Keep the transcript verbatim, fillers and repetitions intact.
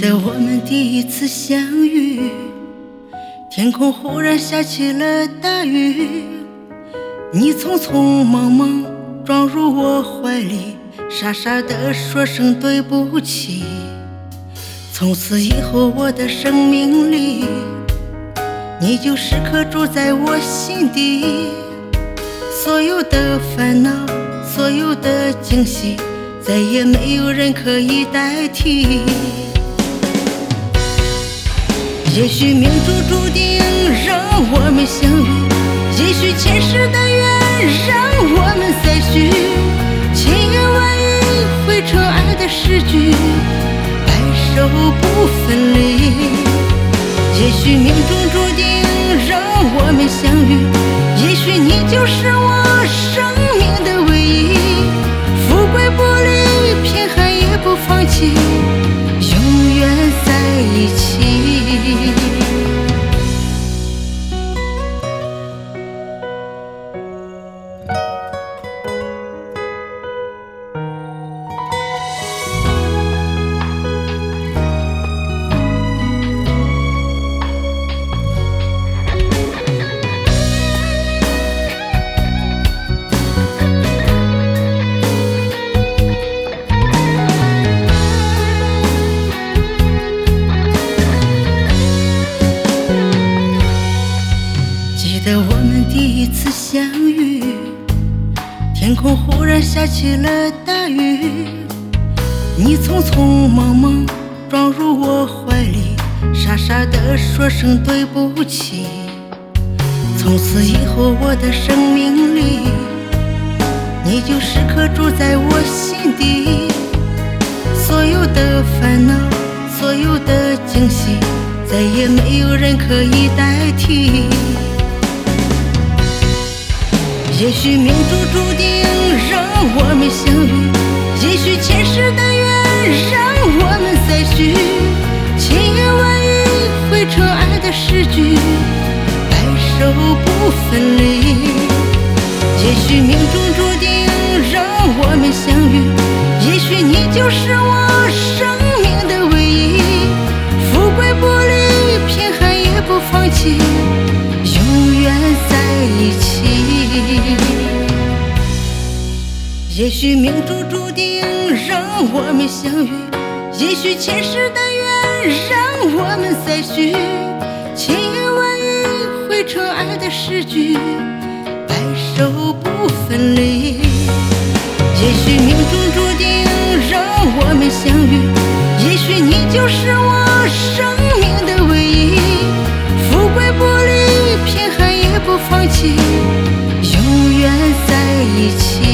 得我们第一次相遇，天空忽然下起了大雨，你匆匆忙忙撞入我怀里，傻傻地说声对不起。从此以后我的生命里，你就时刻住在我心底，所有的烦恼，所有的惊喜，再也没有人可以代替。也许命中注定让我们相遇，也许前世的缘让我们再续，千言万语汇成爱的诗句，白首不分离。也许命中注定让我们相遇，也许你就是我生命的唯一，富贵不离，贫寒也不放弃，永远在一起。记得我们第一次相遇，天空忽然下起了大雨，你匆匆忙忙撞入我怀里，傻傻地说声对不起。从此以后我的生命里，你就时刻住在我心底，所有的烦恼，所有的惊喜，再也没有人可以代替。也许命中注定让我们相遇，也许前世的缘让我们再续，千言万语汇成爱的诗句，白首不分离。也许命中注定让我们相遇，也许你就是我生命的唯一，富贵不离，贫寒也不放弃，永远在一起。也许命中注定让我们相遇，也许前世的缘让我们再续，千言万语汇成爱的诗句，白首不分离。也许命中注定让我们相遇，也许你就是我生命的唯一，富贵不离，贫寒也不放弃，永远在一起。